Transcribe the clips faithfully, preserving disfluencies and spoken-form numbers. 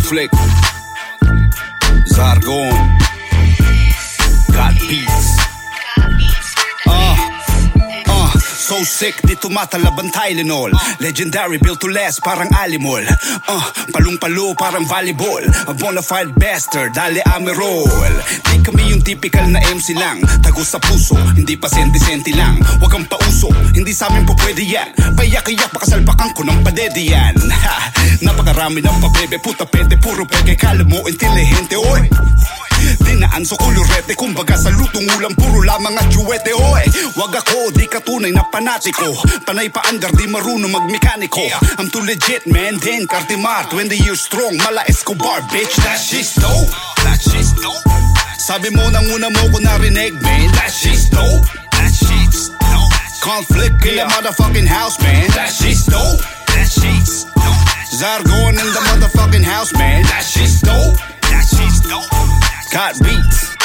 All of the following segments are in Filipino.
Conflict, Zargon, Got Beats. Ah, ah, so sick, di tumatalaban Tylenol. Legendary, built to last, parang alimol. Ah, palung-palo, parang volleyball. A bonafide bastard, dali amirol. Di kami yung typical na M C lang. Tagos sa puso, hindi pa senti-senti lang. Huwag kang pauso, hindi sa amin po pwede yan. Payak-iyak, makasalpakan ko ng padede yan. Ha, napakarami ng pabebe, puta pede, puro peke. Kala mo intelihente, oy. Dinaan sa kulurete, kumbaga sa lutong ulam, puro lamang at juwete, oy. Wag ako, di ka tunay na panatiko. Panay pa under, di marunong magmekaniko. I'm too legit, man, then Cartimar, twenty years strong, mala Escobar, bitch. That shit's dope, that shit's dope. Sabi mo nang una mo ko narinig, man. That shit's dope, that shit's dope. Conflict in the motherfucking house, man. That shit's dope, that shit's dope. Zargon in the motherfucking house, man. That shit's dope, that shit's dope. Got Beats.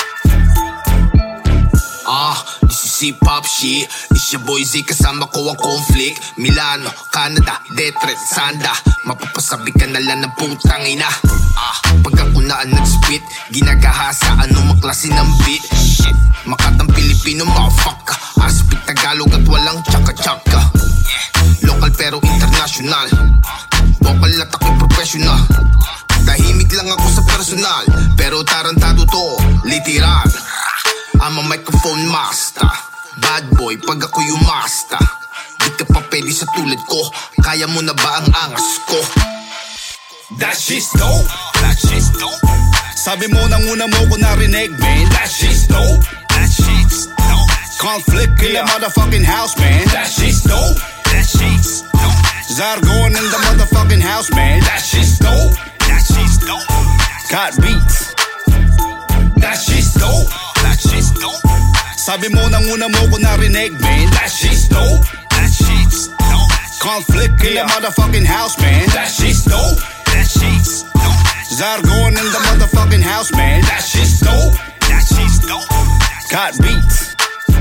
Ah, this is hip-hop shit. It's your boy Z, kasama ko ang Conflict. Milano, Canada, Detroit, Sanda. Mapapasabi ka na lang ng putang ina. Ah, pag ako na nag-spit, ginagahasa anong maklase ng beat. Shit, makatang Pilipino, motherfucker. Aspit Tagalog at walang tsaka-tsaka. Local pero international. Vocal at ako'y professional. Tahimik lang ako sa personal, pero tarantado to, literal. I'm a microphone master, bad boy pag ako yung master. Di ka pa pwede sa tulad ko, kaya mo na ba ang angas ko? That shit's dope, that shit's dope. Sabi mo nang una mo ko narinig, man. That shit's dope, that shit's dope. Conflict in the motherfucking house, man. That shit's dope, that shit's dope. Zargon in the motherfucking house, man. That shit's dope, that shit's dope. Got Beats. That shit's dope, that shit's dope. Sabi mo nang una mo ko narinig, man. That shit's dope, that shit's dope. Conflict in the motherfucking house, man. That shit's dope, that shit's dope. Zargon in the motherfucking house, man. That shit's dope, that shit's dope. Got Beats.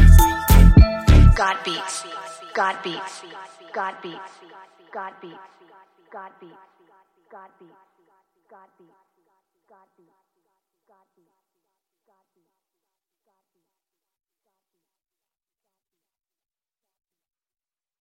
Got Beats. Got Beats. Got Beats. Got Beats. Got Beats. Got Beats. Got Beats. Got Beats.